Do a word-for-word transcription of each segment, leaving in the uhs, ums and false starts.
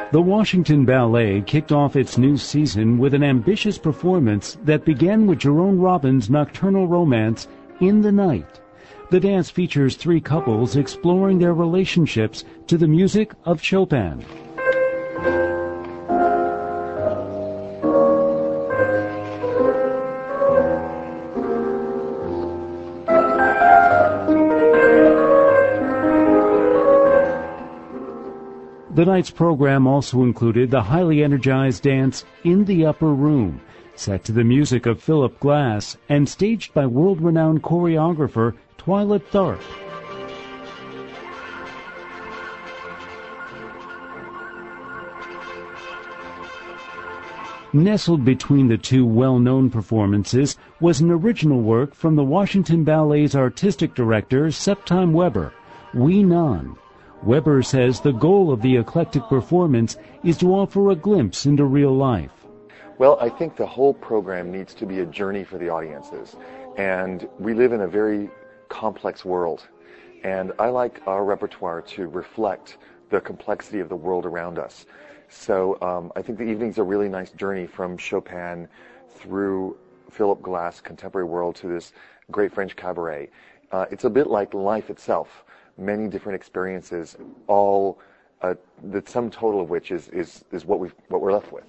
The Washington Ballet kicked off its new season with an ambitious performance that began with Jerome Robbins' nocturnal romance, In the Night. The dance features three couples exploring their relationships to the music of Chopin. The night's program also included the highly energized dance In the Upper Room, set to the music of Philip Glass and staged by world-renowned choreographer Twyla Tharp. Nestled between the two well-known performances was an original work from the Washington Ballet's artistic director, Septime Weber, Wee Non. Weber says the goal of the eclectic performance is to offer a glimpse into real life. Well, I think the whole program needs to be a journey for the audiences. And we live in a very complex world. And I like our repertoire to reflect the complexity of the world around us. So um, I think the evening's a really nice journey from Chopin through Philip Glass' contemporary world to this great French cabaret. Uh, it's a bit like life itself. Many different experiences, all uh, the sum total of which is is, is what we what we're left with.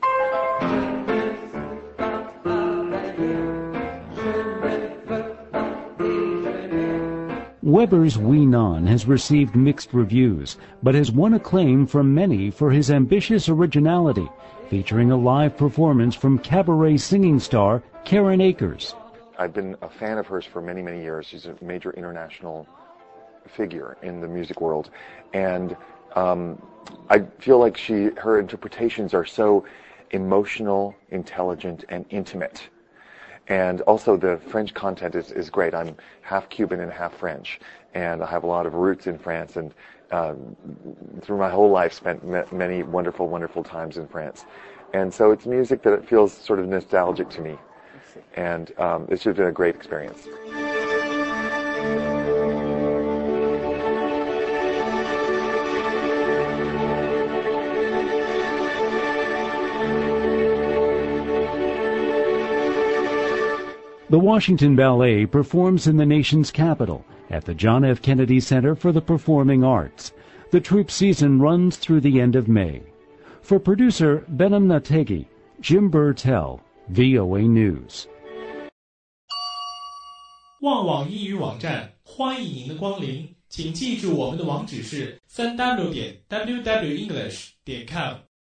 Weber's Wee Non has received mixed reviews, but has won acclaim from many for his ambitious originality, featuring a live performance from cabaret singing star Karen Akers. I've been a fan of hers for many, many years. She's a major international figure in the music world, and um, I feel like she her interpretations are so emotional, intelligent, and intimate. And also the French content is, is great. I'm half Cuban and half French, and I have a lot of roots in France, and um, through my whole life spent many wonderful, wonderful times in France. And so it's music that it feels sort of nostalgic to me, and um, it's just been a great experience. The Washington Ballet performs in the nation's capital at the John F. Kennedy Center for the Performing Arts. The troupe season runs through the end of May. For producer Behnam Nategi, Jim Burtell, V O A News. 旺网英语网站欢迎您的光临，请记住我们的网址是 三 w 点 w w english 点 com。